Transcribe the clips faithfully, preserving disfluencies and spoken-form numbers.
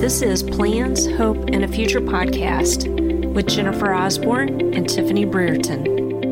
This is Plans, Hope, and a Future podcast with Jennifer Osborne and Tiffany Brereton.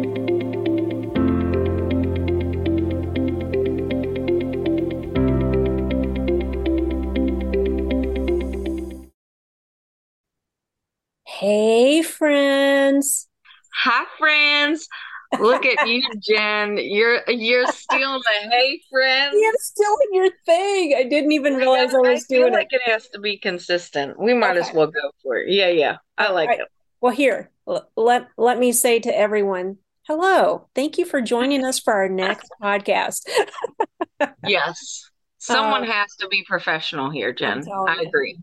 Hey, friends. Hi, friends. Look at you, Jen. You're you're stealing the hey, friends. Yeah, it's still in your thing. I didn't even I realize know, I I was feel doing like it. it has to be consistent. We might as Okay. well go for it. Yeah, yeah. I All like right. it. Well, here, l- let, let me say to everyone, hello. Thank you for joining us for our next podcast. Yes. Someone Um, has to be professional here, I'm Jen. telling I you. agree.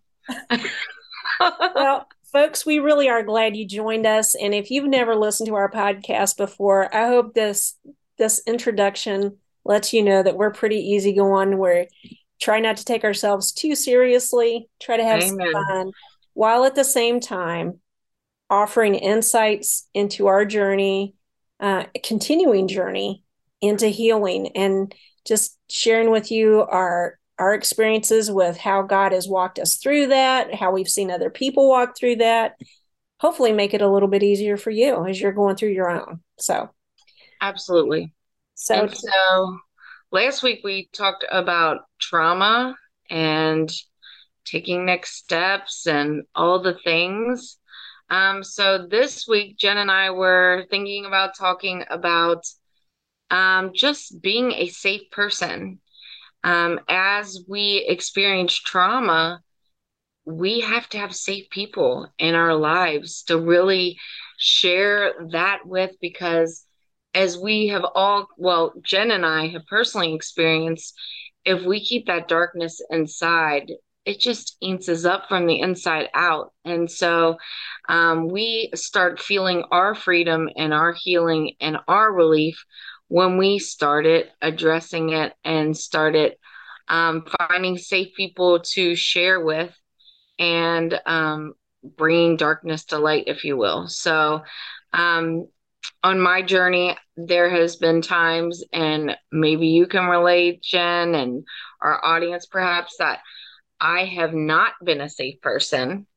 Well, folks, we really are glad you joined us. And if you've never listened to our podcast before, I hope this this introduction lets you know that we're pretty easygoing. We're try not to take ourselves too seriously, try to have some Amen. fun, while at the same time offering insights into our journey, uh, continuing journey into healing, and just sharing with you our our experiences with how God has walked us through that, how we've seen other people walk through that. Hopefully, make it a little bit easier for you as you're going through your own. So, Absolutely. so And so last week we talked about trauma and taking next steps and all the things. Um, so this week, Jen and I were thinking about talking about um, just being a safe person. Um, as we experience trauma, we have to have safe people in our lives to really share that with, because as we have all, well, Jen and I have personally experienced, if we keep that darkness inside, it just eats us up from the inside out. And so um, we start feeling our freedom and our healing and our relief when we started addressing it and started um, finding safe people to share with and um, bringing darkness to light, if you will. So, um, on my journey, there has been times, and maybe you can relate, Jen, and our audience perhaps, that I have not been a safe person.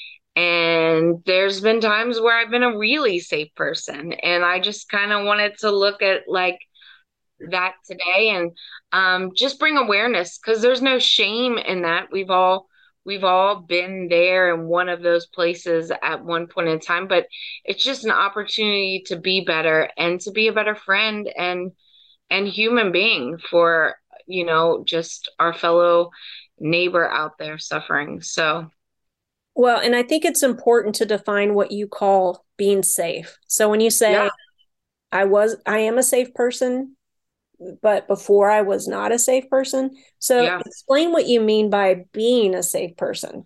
And there's been times where I've been a really safe person. And I just kind of wanted to look at like that today and um, just bring awareness, because there's no shame in that. We've all we've all been there in one of those places at one point in time, but it's just an opportunity to be better and to be a better friend and and human being for, you know, just our fellow neighbor out there suffering. So well, and I think it's important to define what you call being safe. So when you yeah, say I was, I am a safe person, but before I was not a safe person. So yeah. explain what you mean by being a safe person.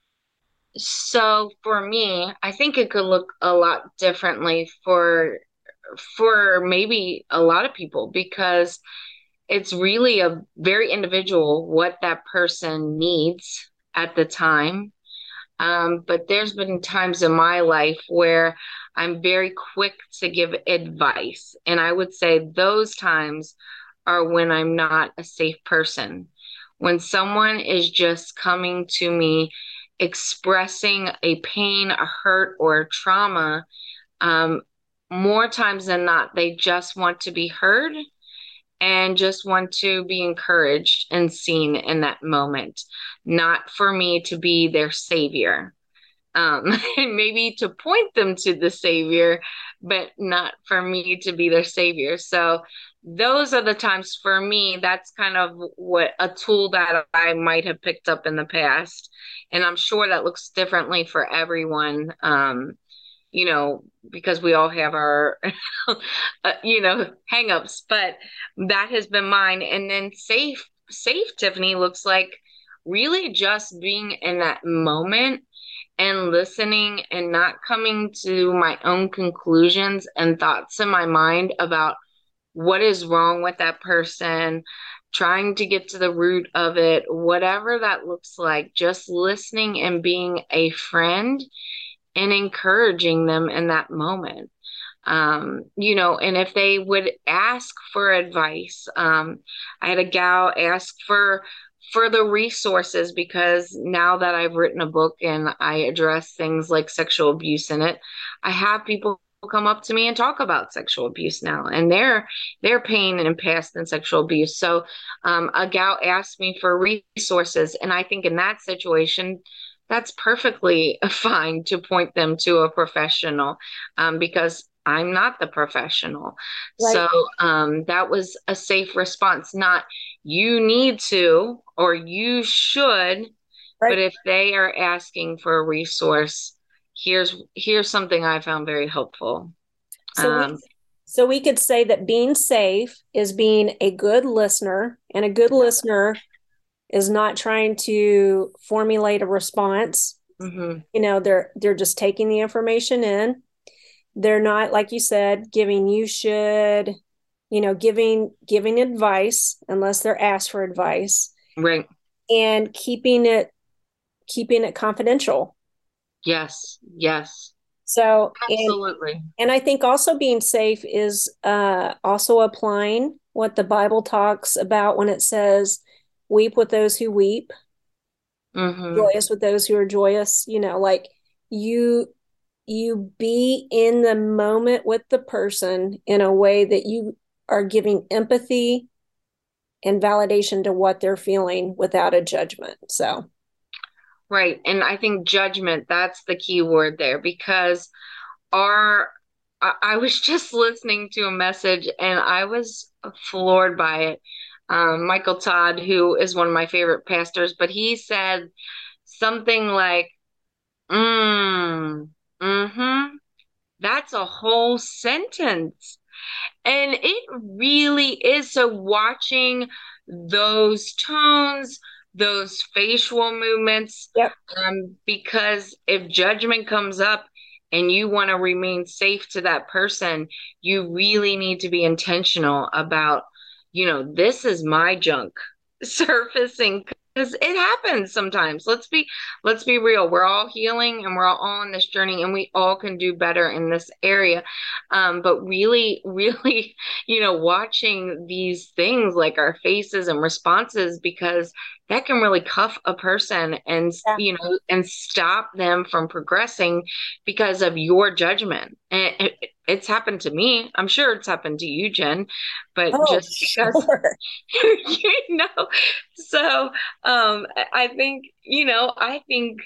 So for me, I think it could look a lot differently for for maybe a lot of people, because it's really a very individual what that person needs at the time. Um, but there's been times in my life where I'm very quick to give advice. And I would say those times are when I'm not a safe person. When someone is just coming to me expressing a pain, a hurt, or a trauma, um, more times than not, they just want to be heard and just want to be encouraged and seen in that moment, not for me to be their savior. Um, and maybe to point them to the savior, but not for me to be their savior. So those are the times for me, that's kind of what a tool that I might have picked up in the past. And I'm sure that looks differently for everyone. Um, you know, because we all have our, uh, you know, hangups, but that has been mine. And then safe, safe, Tiffany, looks like really just being in that moment and listening and not coming to my own conclusions and thoughts in my mind about what is wrong with that person, trying to get to the root of it, whatever that looks like, just listening and being a friend and encouraging them in that moment. Um, you know, and if they would ask for advice, um, I had a gal ask for for the resources, because now that I've written a book and I address things like sexual abuse in it, I have people come up to me and talk about sexual abuse now and their their pain and past and sexual abuse. So um, a gal asked me for resources, and I think in that situation, that's perfectly fine to point them to a professional, um, because I'm not the professional. Right. So um, that was a safe response, not you need to or you should, but Right. if they are asking for a resource, here's here's something I found very helpful. So we Um, so we could say that being safe is being a good listener, and a good listener is not trying to formulate a response. mhm, You know, they're they're just taking the information in. They're not, like you said, giving you should, you know, giving giving advice unless they're asked for advice, right. and keeping it keeping it confidential. Yes, yes, So, and absolutely. and I think also being safe is uh, also applying what the Bible talks about when it says, "Weep with those who weep, Hmm. joyous with those who are joyous." You know, like you you be in the moment with the person in a way that you are giving empathy and validation to what they're feeling without a judgment. So, Right. And I think judgment, that's the key word there, because our I, I was just listening to a message and I was floored by it. Um, Michael Todd, who is one of my favorite pastors, but he said something like, mm, mm-hmm, that's a whole sentence. And it really is. So watching those tones, those facial movements, yep. um, because if judgment comes up and you want to remain safe to that person, you really need to be intentional about, you know, this is my junk surfacing, because it happens sometimes. Let's be let's be real. We're all healing and we're all on this journey, and we all can do better in this area. Um, but really, really, you know, watching these things like our faces and responses, because that can really cuff a person and, Yeah. you know, and stop them from progressing because of your judgment. And it, it's happened to me. I'm sure it's happened to you, Jen, but Oh, just because, sure. you know, so um, I think, you know, I think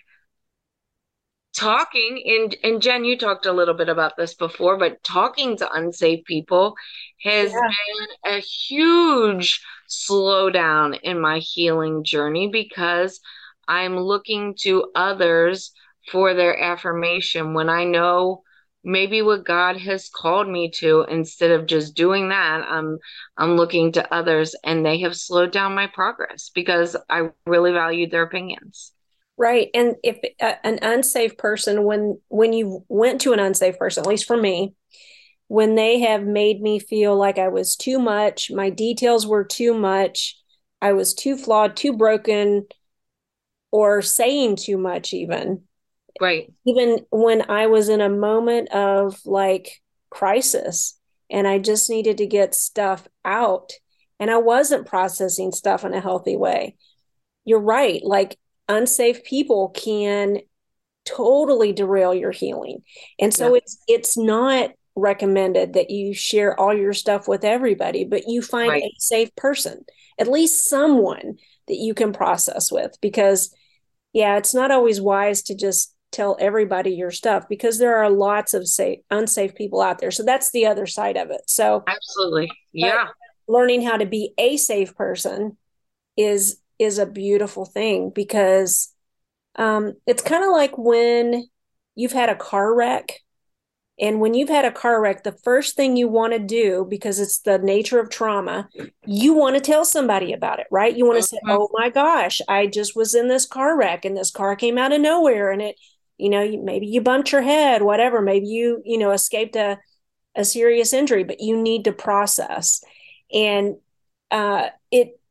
talking and and Jen, you talked a little bit about this before, but talking to unsafe people has Yeah. been a huge slowdown in my healing journey, because I'm looking to others for their affirmation when I know maybe what God has called me to. Instead of just doing that, I'm I'm looking to others, and they have slowed down my progress because I really valued their opinions. Right. And if uh, an unsafe person, when when you went to an unsafe person, at least for me, when they have made me feel like I was too much, my details were too much, I was too flawed, too broken, or saying too much, even, Right. even when I was in a moment of like crisis and I just needed to get stuff out and I wasn't processing stuff in a healthy way. You're right. Like unsafe people can totally derail your healing. And Yeah. so it's it's not recommended that you share all your stuff with everybody, but you find Right. a safe person, at least someone that you can process with, because yeah, it's not always wise to just tell everybody your stuff because there are lots of safe unsafe people out there. So that's the other side of it. So, Absolutely. but Yeah. learning how to be a safe person is is a beautiful thing because um, it's kind of like when you've had a car wreck. And when you've had a car wreck, the first thing you want to do, because it's the nature of trauma, you want to tell somebody about it, right? You want to say, Mhm. oh my gosh, I just was in this car wreck and this car came out of nowhere and it, you know, maybe you bumped your head, whatever. Maybe you, you know, escaped a, a serious injury, but you need to process. And uh, it,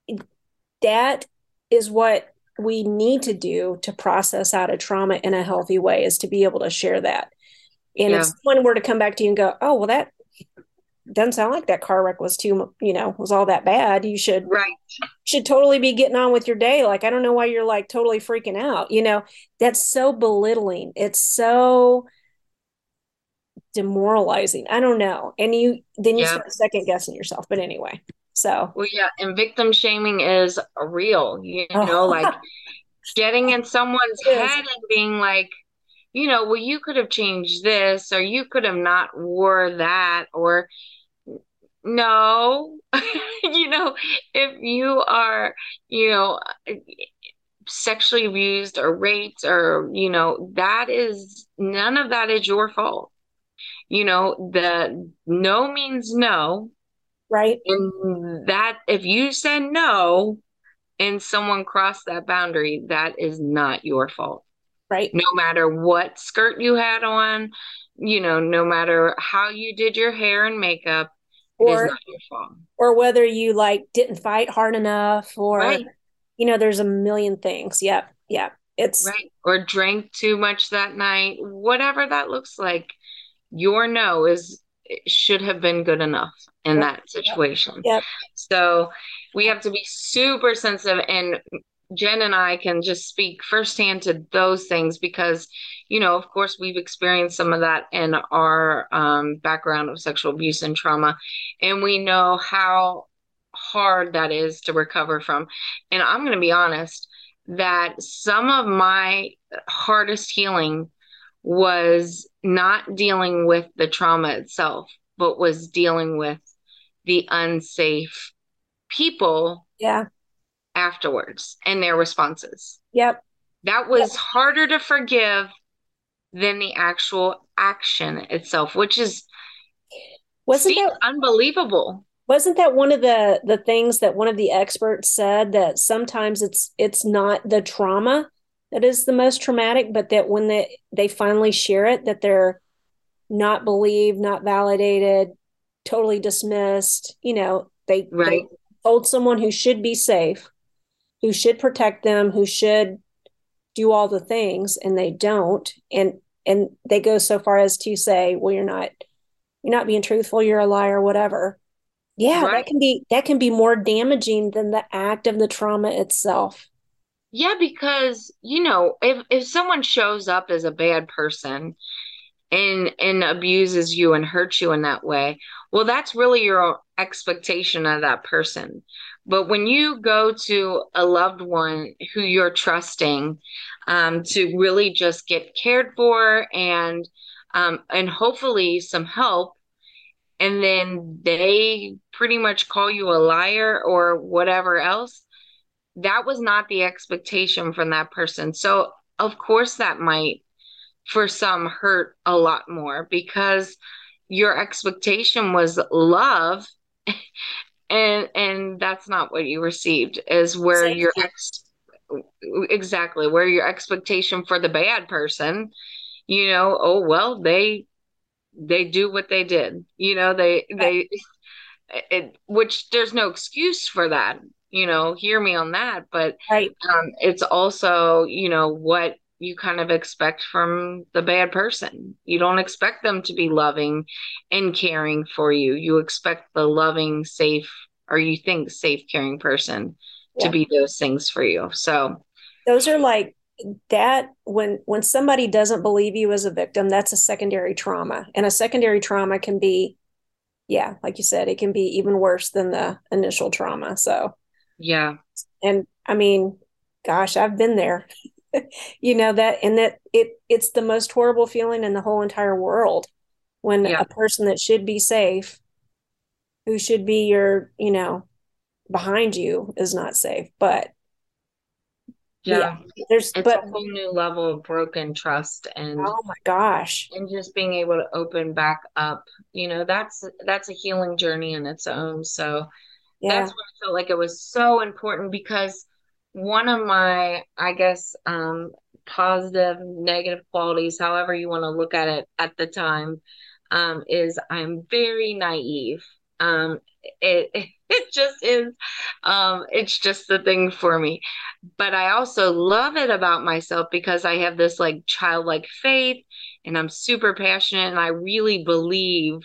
that is what we need to do to process out of trauma in a healthy way, is to be able to share that. And if Yeah. someone were to come back to you and go, oh, well, that doesn't sound like that car wreck was too, you know, was all that bad. You should Right. should totally be getting on with your day. Like, I don't know why you're like totally freaking out. You know, that's so belittling. It's so demoralizing. I don't know. And you then you Yeah. start second guessing yourself. But anyway, so Well, yeah, and victim shaming is real, you know, like oh, getting in someone's it is head and being like, you know, well, you could have changed this, or you could have not wore that, or no, you know, if you are, you know, sexually abused or raped, or, you know, that is none of that is your fault. You know, the no means no. right, And that if you said no and someone crossed that boundary, that is not your fault. right. No matter what skirt you had on, you know, no matter how you did your hair and makeup, it is Or not your fault. or whether you like didn't fight hard enough, or Right, you know, there's a million things. Yep, yep. It's right. Or drank too much that night, whatever that looks like, your no is should have been good enough in right. that Yep, situation. yep. So we have to be super sensitive, and Jen and I can just speak firsthand to those things because, you know, of course, we've experienced some of that in our um, background of sexual abuse and trauma, and we know how hard that is to recover from. And I'm going to be honest that some of my hardest healing was not dealing with the trauma itself, but was dealing with the unsafe people Yeah. afterwards and their responses. Yep. That Yep. was harder to forgive than the actual action itself, which is Wasn't seems that unbelievable. wasn't that one of the the things that one of the experts said, that sometimes it's it's not the trauma that is the most traumatic, but that when they they finally share it, that they're not believed, not validated, totally dismissed. You know, they they Right, told someone who should be safe, who should protect them, who should do all the things, and they don't. And and they go so far as to say, well, you're not you're not being truthful, you're a liar, whatever. Yeah, that right. can be that can be more damaging than the act of the trauma itself. Yeah, because you know, if if someone shows up as a bad person and and abuses you and hurts you in that way, well, that's really your expectation of that person. But when you go to a loved one who you're trusting, um, to really just get cared for and um, and hopefully some help, and then they pretty much call you a liar or whatever else, that was not the expectation from that person. So of course that might for some hurt a lot more because your expectation was love, and and that's not what you received, is where your Safety. ex exactly where your expectation for the bad person, you know, oh well, they they do what they did, you know, they Right. they it, which there's no excuse for that, you know, hear me on that, but Right. um, it's also, you know, what you kind of expect from the bad person. You don't expect them to be loving and caring for you. You expect the loving, safe, or you think safe, caring person to Yeah. be those things for you. So, Those are like that when when somebody doesn't believe you as a victim, that's a secondary trauma. And a secondary trauma can be, yeah, like you said, it can be even worse than the initial trauma. So, yeah, and I mean, gosh, I've been there. You know that, and that it it's the most horrible feeling in the whole entire world when yeah, a person that should be safe, who should be your, you know, behind you, is not safe. But yeah, yeah. there's It's a but whole new level of broken trust, and oh my gosh. and just being able to open back up, you know, that's that's a healing journey in its own. So Yeah. that's what I felt like it was so important because one of my, I guess, um, positive, negative qualities, however you want to look at it at the time, um, is I'm very naive. Um, it it just is, um, it's just the thing for me. But I also love it about myself because I have this like childlike faith, and I'm super passionate, and I really believe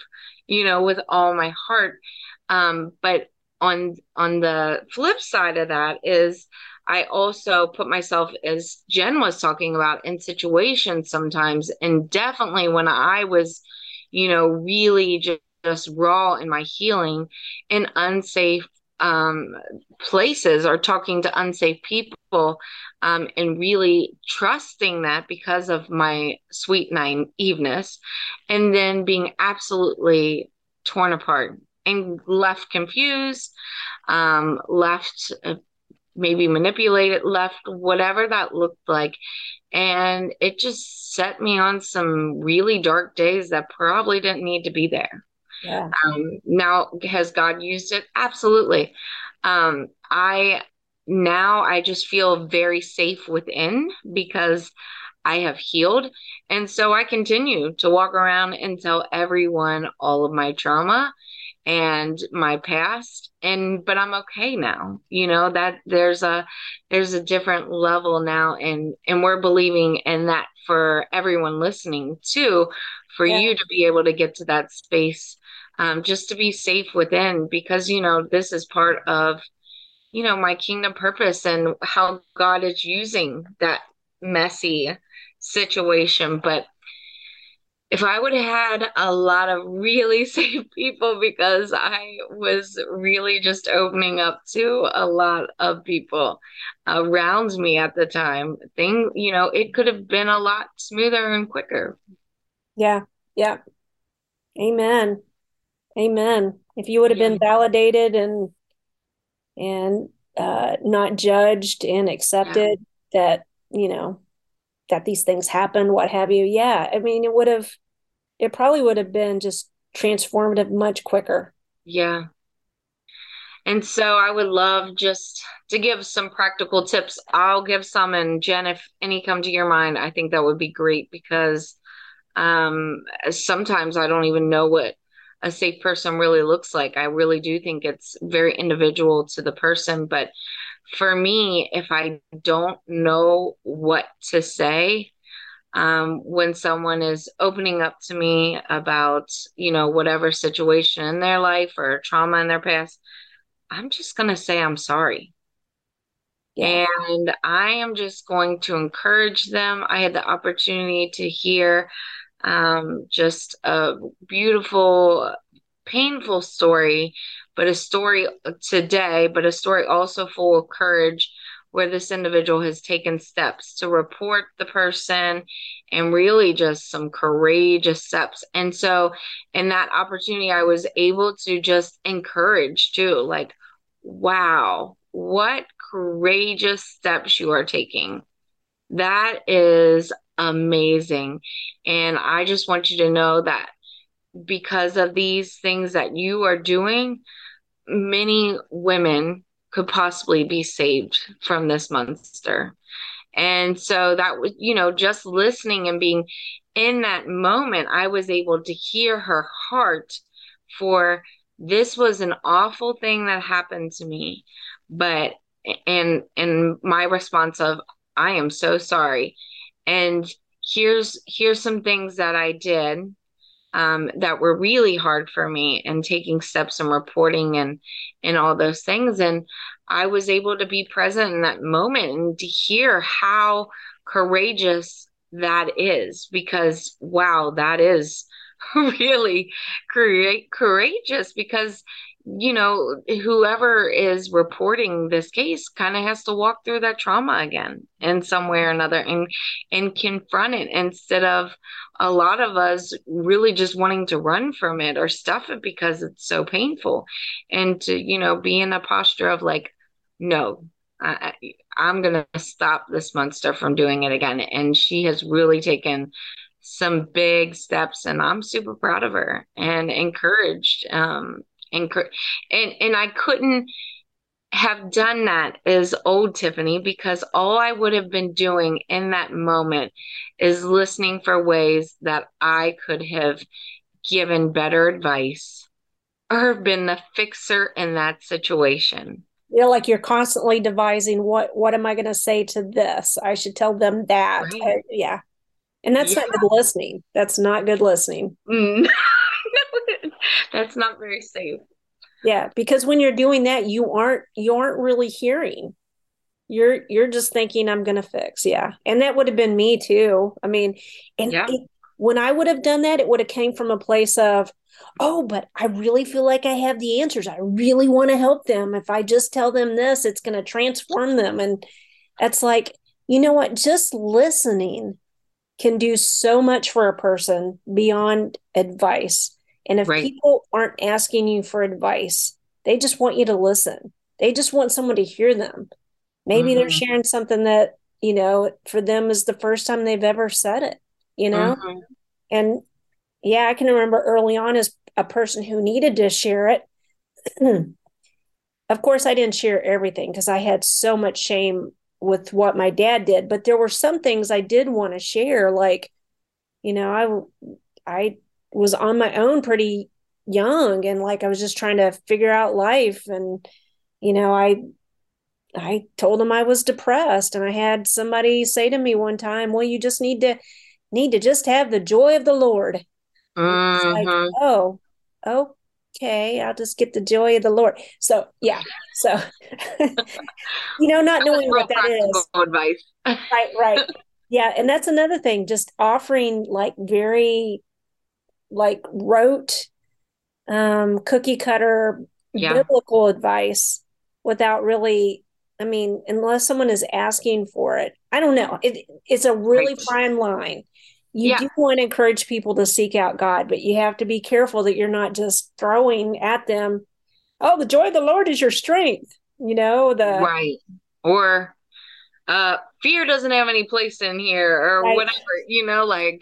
you know, with all my heart. Um, but on on the flip side of that is I also put myself, as Jen was talking about, in situations sometimes, and definitely when I was, you know, really just, just raw in my healing, in unsafe um, places, or talking to unsafe people, um, and really trusting that because of my sweet naiveness, and then being absolutely torn apart and left confused, um, left uh, maybe manipulated, left whatever that looked like. And it just set me on some really dark days that probably didn't need to be there. Yeah. Um, now, has God used it? Absolutely. Um, I now I just feel very safe within because I have healed. And so I continue to walk around and tell everyone all of my trauma and my past, and but I'm okay now. You know, that there's a there's a different level now, and and we're believing in that for everyone listening too, for Yeah. you to be able to get to that space, um, just to be safe within, because you know this is part of, you know, my kingdom purpose and how God is using that messy situation. But if I would have had a lot of really safe people, because I was really just opening up to a lot of people around me at the time, thing, you know, it could have been a lot smoother and quicker. Yeah. Yeah. Amen. Amen. If you would have Yeah. been validated and and uh, not judged and Yeah. accepted that, you know, that these things happen, what have you. Yeah. I mean, it would have, it probably would have been just transformative much quicker. Yeah. And so I would love just to give some practical tips. I'll give some, and Jen, if any come to your mind, I think that would be great, because um, sometimes I don't even know what a safe person really looks like. I really do think it's very individual to the person. But for me, if I don't know what to say, um, when someone is opening up to me about, you know, whatever situation in their life or trauma in their past, I'm just going to say I'm sorry. Yeah. And I am just going to encourage them. I had the opportunity to hear um, just a beautiful, painful story, but a story today, but a story also full of courage, where this individual has taken steps to report the person, and really just some courageous steps. And so, in that opportunity, I was able to just encourage too, like, wow, what courageous steps you are taking. That is amazing. And I just want you to know that because of these things that you are doing, many women could possibly be saved from this monster. And so that was, you know, just listening and being in that moment, I was able to hear her heart for, this was an awful thing that happened to me. But, and, and my response of, I am so sorry. And here's, here's some things that I did um, that were really hard for me, and taking steps and reporting and and all those things. And I was able to be present in that moment and to hear how courageous that is, because wow, that is really create courageous, because you know, whoever is reporting this case kind of has to walk through that trauma again in some way or another, and and confront it, instead of a lot of us really just wanting to run from it or stuff it because it's so painful. And to, you know, be in a posture of like, no, I, I'm going to stop this monster from doing it again. And she has really taken some big steps, and I'm super proud of her and encouraged. Um, encourage, and, and I couldn't have done that as old Tiffany, because all I would have been doing in that moment is listening for ways that I could have given better advice or been the fixer in that situation. You know, like you're constantly devising what what am I going to say to this? I should tell them that. Right. Uh, yeah. And that's Yeah. not good listening. That's not good listening. Mm. That's not very safe. Yeah, because when you're doing that, you aren't you aren't really hearing. You're you're just thinking I'm going to fix. Yeah. And that would have been me too. I mean, and Yeah. it, when I would have done that, it would have came from a place of, "Oh, but I really feel like I have the answers. I really want to help them. If I just tell them this, it's going to transform them." And it's like, you know what? Just listening can do so much for a person beyond advice. And if Right. people aren't asking you for advice, they just want you to listen. They just want someone to hear them. Maybe they're Mm-hmm. sharing something that, you know, for them is the first time they've ever said it, you know? Mm-hmm. And yeah, I can remember early on as a person who needed to share it. Of course, I didn't share everything because I had so much shame with what my dad did, but there were some things I did want to share. Like, you know, I, I was on my own pretty young and like I was just trying to figure out life. And, you know, I I told him I was depressed, and I had somebody say to me one time, "Well, you just need to need to just have the joy of the Lord." And it's like, Mm-hmm. "Oh, okay, I'll just get the joy of the Lord." So, yeah. So, you know, not That was knowing real what that practical is. advice. Right, right. Yeah, and that's another thing, just offering like very like rote um, cookie cutter Yeah. biblical advice without really, I mean, unless someone is asking for it. I don't know. It, it's a really Right. fine line. You Yeah. do want to encourage people to seek out God, but you have to be careful that you're not just throwing at them, "Oh, the joy of the Lord is your strength." You know, the Right. Or uh fear doesn't have any place in here or right whatever, you know, like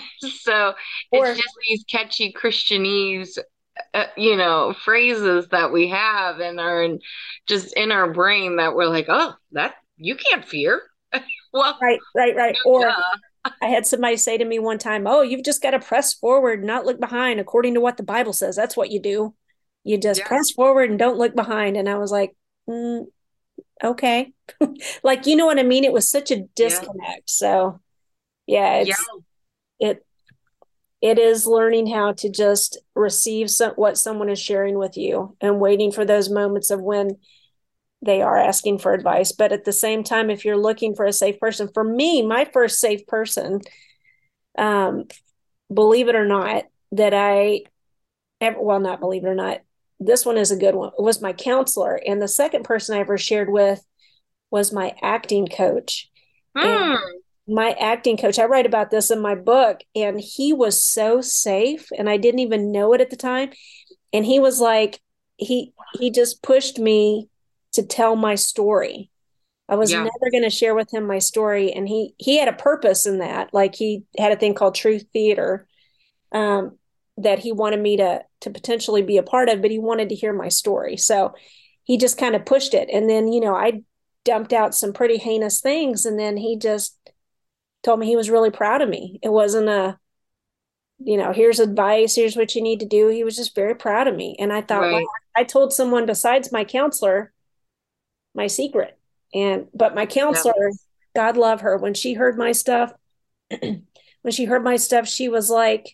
so it's or just these catchy Christianese uh, you know, phrases that we have and are in just in our brain that we're like, oh, that you can't fear. Well, right, right, right. Or duh. I had somebody say to me one time, "Oh, you've just got to press forward, not look behind, according to what the Bible says. That's what you do. You just Yeah. press forward and don't look behind." And I was like, mm, "Okay." Like, you know what I mean? It was such a Yeah. disconnect. So, yeah, Yeah. it's it it is learning how to just receive some, what someone is sharing with you and waiting for those moments of when they are asking for advice. But at the same time, if you're looking for a safe person, for me, my first safe person, um, believe it or not, that I ever, well, not believe it or not, this one is a good one. It was my counselor. And the second person I ever shared with was my acting coach. And Hmm. my acting coach, I write about this in my book, and he was so safe, and I didn't even know it at the time. And he was like, he he just pushed me to tell my story. I was Yeah. never going to share with him my story, and he he had a purpose in that. Like he had a thing called Truth Theater, um, that he wanted me to to potentially be a part of, but he wanted to hear my story. So he just kind of pushed it. And then, you know, I dumped out some pretty heinous things, and then he just told me he was really proud of me. It wasn't a, you know, here's advice, here's what you need to do. He was just very proud of me. And I thought, wow, Right. I told someone besides my counselor my secret. And but my Yeah. counselor, God love her, when she heard my stuff, when she heard my stuff, she was like,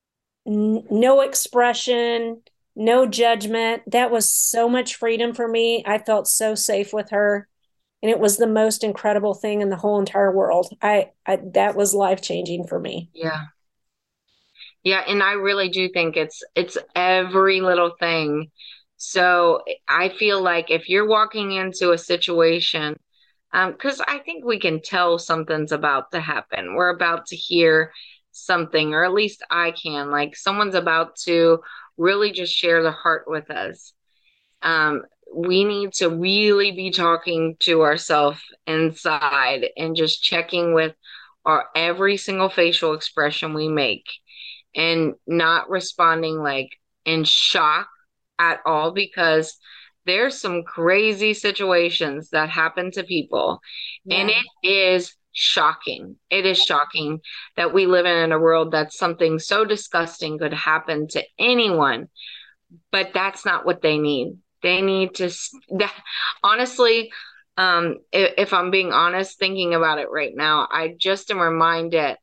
no expression, no judgment. That was so much freedom for me. I felt so safe with her. And it was the most incredible thing in the whole entire world. I, I that was life changing for me. Yeah. Yeah, and I really do think it's it's every little thing. So I feel like if you're walking into a situation, um, because I think we can tell something's about to happen. We're about to hear something, or at least I can. Like someone's about to really just share their heart with us. Um, we need to really be talking to ourselves inside and just checking with our every single facial expression we make and not responding like in shock at all because there's some crazy situations that happen to people and Yeah. it is shocking. It is shocking that we live in a world that something so disgusting could happen to anyone, but that's not what they need. They need to that, honestly, um if, if I'm being honest thinking about it right now, I just am reminded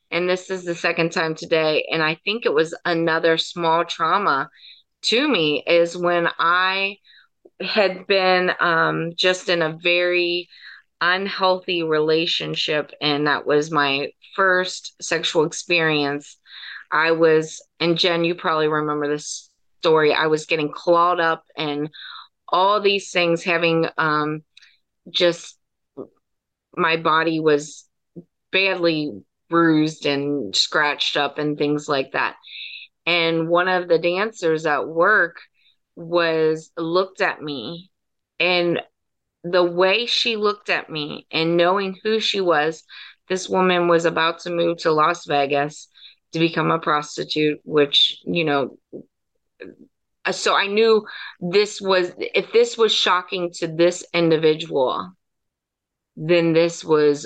And this is the second time today. And I think it was another small trauma to me is when I had been um, just in a very unhealthy relationship. And that was my first sexual experience. I was, and Jen, you probably remember this story. I was getting clawed up and all these things, having um, just my body was badly bruised and scratched up and things like that. And one of the dancers at work was looked at me, and the way she looked at me and knowing who she was, this woman was about to move to Las Vegas to become a prostitute, which, you know, so I knew this was, if this was shocking to this individual, then this was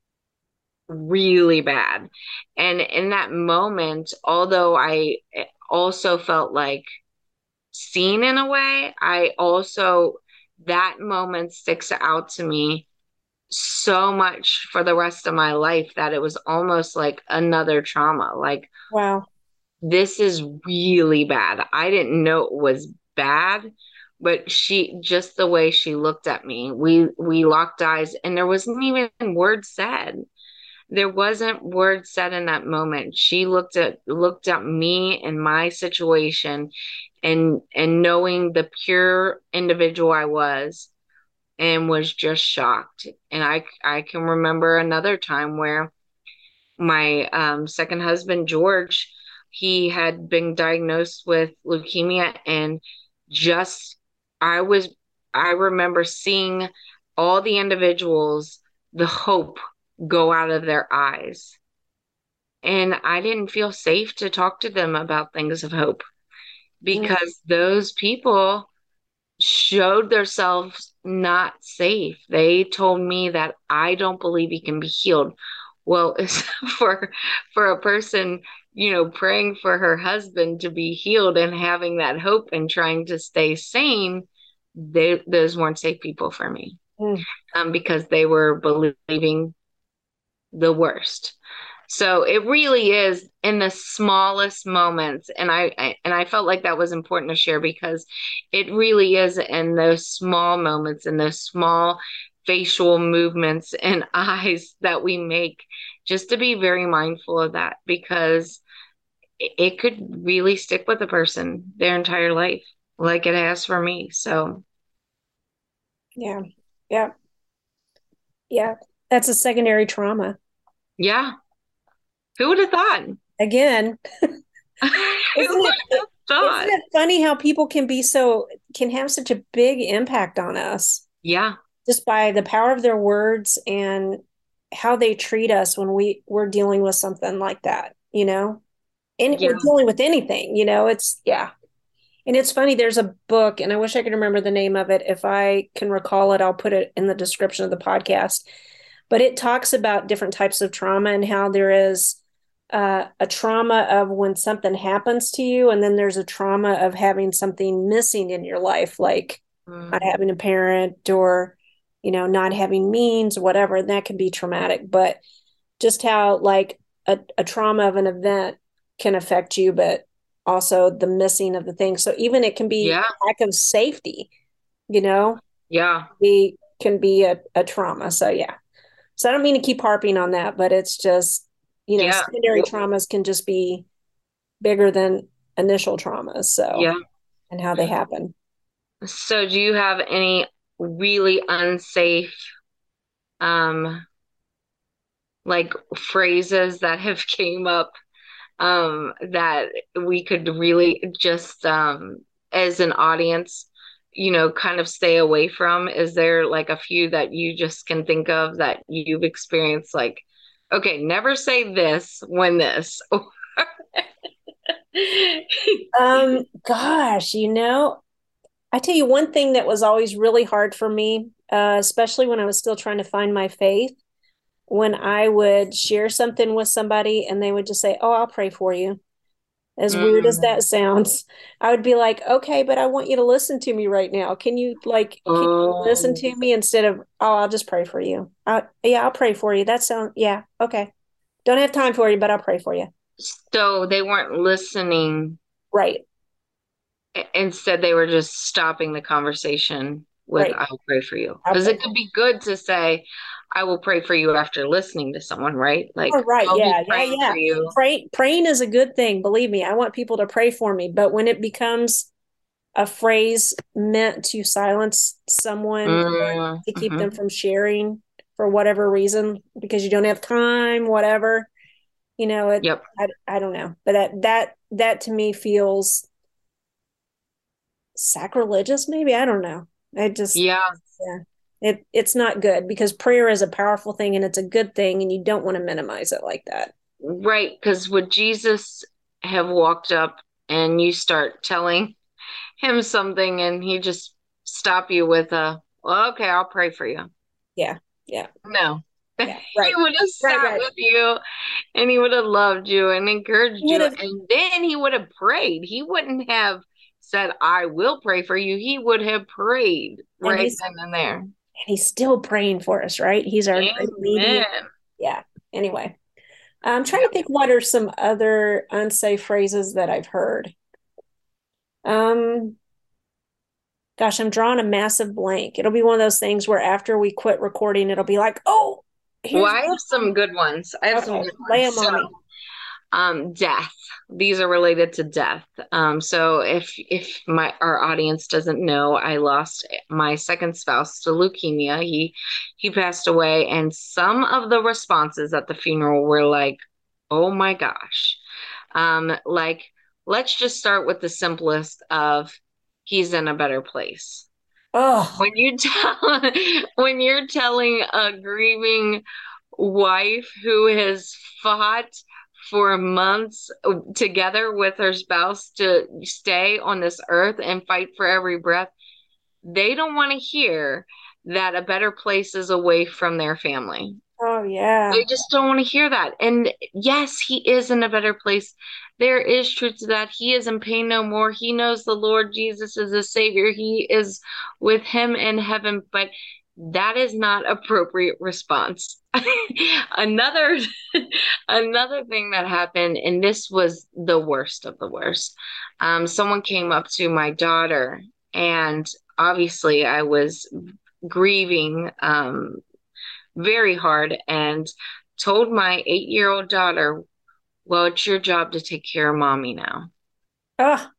really bad. And in that moment, although I also felt like seen in a way, I also, that moment sticks out to me so much for the rest of my life that it was almost like another trauma. Like, Wow. this is really bad. I didn't know it was bad, but she, just the way she looked at me, we we locked eyes and there wasn't even words said. There wasn't words said in that moment. She looked at looked at me and my situation, and and knowing the pure individual I was, and was just shocked. And I I can remember another time where my um, second husband, George, he had been diagnosed with leukemia, and just I was I remember seeing all the individuals, the hope go out of their eyes. And I didn't feel safe to talk to them about things of hope Mm. because those people showed themselves not safe. They told me that I don't believe he can be healed. Well, for for a person, you know, praying for her husband to be healed and having that hope and trying to stay sane, they, those weren't safe people for me, Mm. um, because they were believing the worst. So it really is in the smallest moments, and I, I and I felt like that was important to share because it really is in those small moments, in those small facial movements and eyes that we make, just to be very mindful of that because it, it could really stick with a person their entire life, like it has for me. So Yeah. Yeah. Yeah. That's a secondary trauma. yeah, who would have thought? Again, Who isn't would it have isn't thought? it funny how people can be so can have such a big impact on us Yeah, just by the power of their words and how they treat us when we we're dealing with something like that, you know? And we're yeah. dealing with anything, you know? It's yeah. And it's funny, there's a book, and I wish I could remember the name of it. If I can recall it, I'll put it in the description of the podcast. But it talks about different types of trauma and how there is uh, a trauma of when something happens to you, and then there's a trauma of having something missing in your life, like not Mm. having a parent or, you know, not having means or whatever. And that can be traumatic. But just how, like, a, a trauma of an event can affect you, but also the missing of the thing. So even it can be Yeah, lack of safety, you know, yeah, be can be a, a trauma. So yeah. So I don't mean to keep harping on that, but it's just, you know, yeah, secondary w- traumas can just be bigger than initial traumas. So, yeah. and how they happen. So do you have any really unsafe um like phrases that have came up um that we could really just um as an audience, you know, kind of stay away from? Is there like a few that you just can think of that you've experienced like, okay, never say this when this. Um, gosh, you know, I tell you one thing that was always really hard for me, uh, especially when I was still trying to find my faith, when I would share something with somebody and they would just say, "Oh, I'll pray for you." As weird as Mm. that sounds, I would be like, "Okay, but I want you to listen to me right now. Can you like can you listen Oh, to me instead of, oh, I'll just pray for you. Uh, yeah, I'll pray for you. That sounds, yeah, okay." Don't have time for you, but I'll pray for you. So they weren't listening. Right. Instead, they were just stopping the conversation with, Right. I will pray for you. I'll Because pray it for could you. be good to say, I will pray for you after listening to someone, right? Like, Oh, right. I'll be Yeah. Yeah. praying Yeah. for you. Pray, praying is a good thing. Believe me, I want people to pray for me. But when it becomes a phrase meant to silence someone or to keep them Mm-hmm. from sharing for whatever reason, because you don't have time, whatever, you know, it, Yep. I, I don't know. But that, that, that to me feels sacrilegious, maybe. I don't know. I just, Yeah. yeah, it, it's not good because prayer is a powerful thing and it's a good thing. And you don't want to minimize it like that. Right. Because would Jesus have walked up and you start telling him something and he just stop you with a, well, okay, I'll pray for you? Yeah. Yeah. No. Yeah. He Right. would have Right. sat Right. with you and he would have loved you and encouraged Would you. have, And then he would have prayed. He wouldn't have said, I will pray for you. He would have prayed and right he's, then and there. and he's still praying for us, right? He's our great mediator. Amen. Yeah. Anyway, I'm trying to Yep. think what are some other unsafe phrases that I've heard. Um, gosh, I'm drawing a massive blank. It'll be one of those things where after we quit recording, it'll be like, oh, Well, here's I have some good ones. I have some okay, good lay ones. them So, on me. um, death. These are related to death. Um, so if if my our audience doesn't know, I lost my second spouse to leukemia. He he passed away, and some of the responses at the funeral were like, "Oh my gosh." Um, like, let's just start with the simplest of he's in a better place. Oh, When you tell when you're telling a grieving wife who has fought for months together with her spouse to stay on this earth and fight for every breath, they don't want to hear that a better place is away from their family. oh yeah. They just don't want to hear that. And yes, he is in a better place. There is truth to that. He is in pain no more. He knows the Lord Jesus is a savior. He is with him in heaven, but that is not appropriate response. Another another thing that happened, and this was the worst of the worst. Um, someone came up to my daughter, and obviously I was grieving um very hard and told my eight year old daughter, well, it's your job to take care of mommy now. Oh,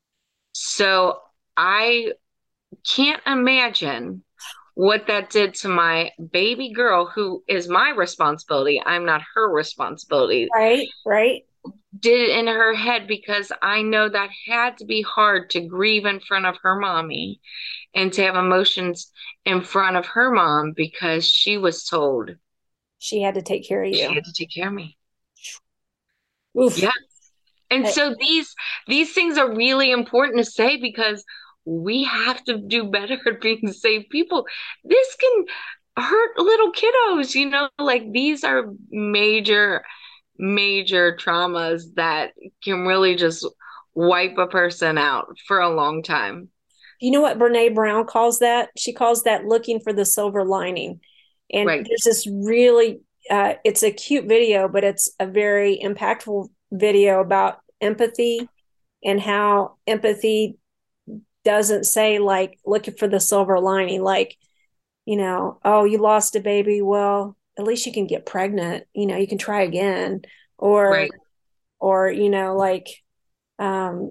So I can't imagine what that did to my baby girl, who is my responsibility. I'm not her responsibility. right, right. Did it in her head because I know that had to be hard to grieve in front of her mommy and to have emotions in front of her mom because she was told She had to take care of she you. had to take care of me. Oof. Yeah. And I- so these these things are really important to say because we have to do better at being safe people. This can hurt little kiddos, you know, like these are major, major traumas that can really just wipe a person out for a long time. you know what Brene Brown calls that? She calls that looking for the silver lining. And Right. there's this really, uh, it's a cute video, but it's a very impactful video about empathy and how empathy doesn't say like looking for the silver lining, like, you know, oh, you lost a baby. Well, at least you can get pregnant. You know, you can try again. Or, Right. or, you know, like, um,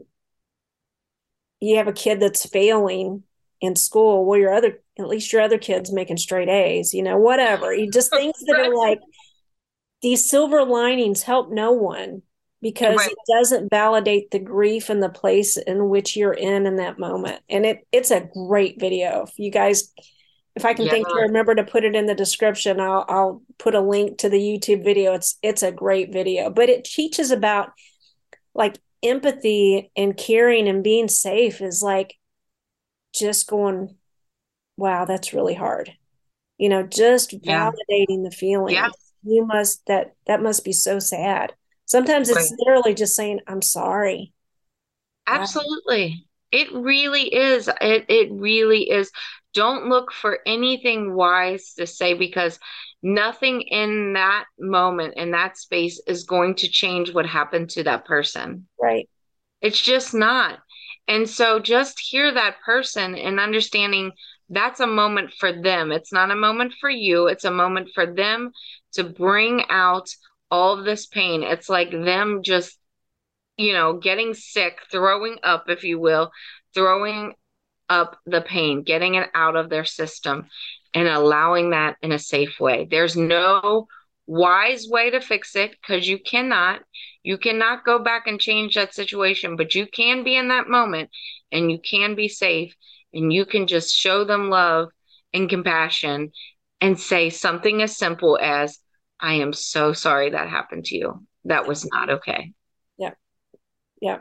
you have a kid that's failing in school. Well, your other, at least your other kid's making straight A's, you know, whatever. You just things that are Right. like these silver linings help no one because Right. it doesn't validate the grief and the place in which you're in in that moment. And it it's a great video. If you guys, if I can Yeah. think to remember to put it in the description, I'll I'll put a link to the YouTube video. It's it's a great video, but it teaches about like empathy and caring and being safe is like just going, wow, that's really hard. You know, just Yeah. validating the Yeah. feelings. You must that that must be so sad. Sometimes it's Right. literally just saying, I'm sorry. Uh, Absolutely. It really is. It it really is. Don't look for anything wise to say because Nothing in that moment, in that space, is going to change what happened to that person. Right. It's just not. And so just hear that person and understanding that's a moment for them. It's not a moment for you. It's a moment for them to bring out all of this pain. It's like them just, you know, getting sick, throwing up, if you will, throwing up the pain, getting it out of their system and allowing that in a safe way. There's no wise way to fix it because you cannot. You cannot go back and change that situation, but you can be in that moment and you can be safe and you can just show them love and compassion and say something as simple as, I am so sorry that happened to you. That was not okay. Yeah. Yeah.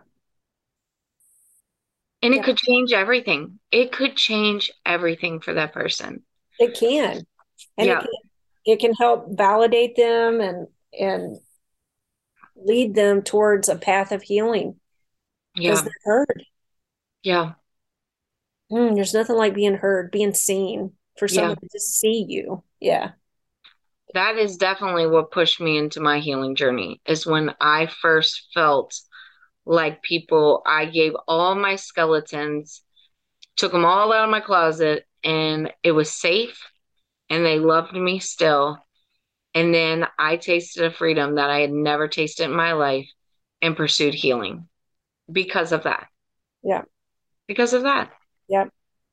And it Yeah. could change everything. It could change everything for that person. It can. And Yeah. it can, it can help validate them and, and lead them towards a path of healing because Yeah. they're heard. Yeah. Mm, there's nothing like being heard, being seen, for Yeah. someone to just see you. Yeah. That is definitely what pushed me into my healing journey, is when I first felt like people, I gave all my skeletons, took them all out of my closet, and it was safe and they loved me still. And then I tasted a freedom that I had never tasted in my life and pursued healing because of that. Yeah. Because of that. Yeah.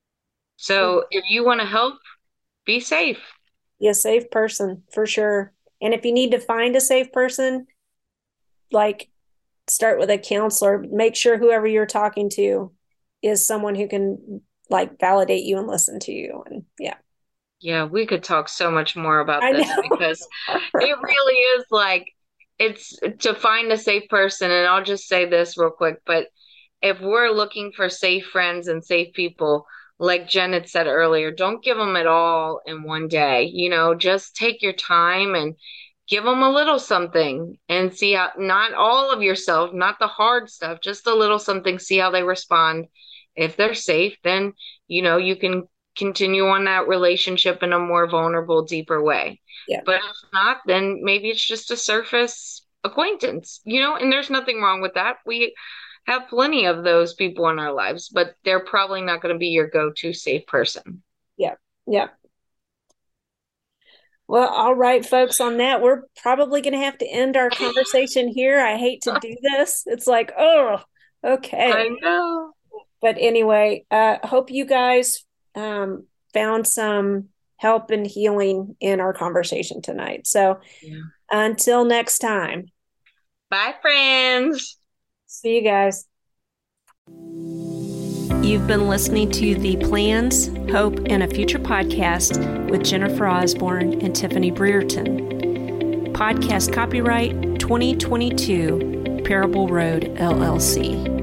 So if you want to help, be safe. Be a safe person for sure. And if you need to find a safe person, like start with a counselor, make sure whoever you're talking to is someone who can like validate you and listen to you. And yeah. Yeah, we could talk so much more about I this know. because it really is like, it's to find a safe person. And I'll just say this real quick, but if we're looking for safe friends and safe people, like Jen had said earlier, don't give them it all in one day. You know, just take your time and give them a little something and see how, not all of yourself, not the hard stuff, just a little something, see how they respond. If they're safe, then, you know, you can continue on that relationship in a more vulnerable, deeper way. Yeah. But if not, then maybe it's just a surface acquaintance, you know, and there's nothing wrong with that. We have plenty of those people in our lives, but they're probably not going to be your go-to safe person. Yeah. Yeah. Well, all right, folks, on that, we're probably going to have to end our conversation here. I hate to do this. It's like, oh, okay. I know. But anyway, uh, hope you guys um, found some help and healing in our conversation tonight. So Yeah. Until next time. Bye, friends. See you guys. You've been listening to the Plans, Hope, and a Future podcast with Jennifer Osborne and Tiffany Brereton. Podcast copyright twenty twenty-two, Parable Road, L L C.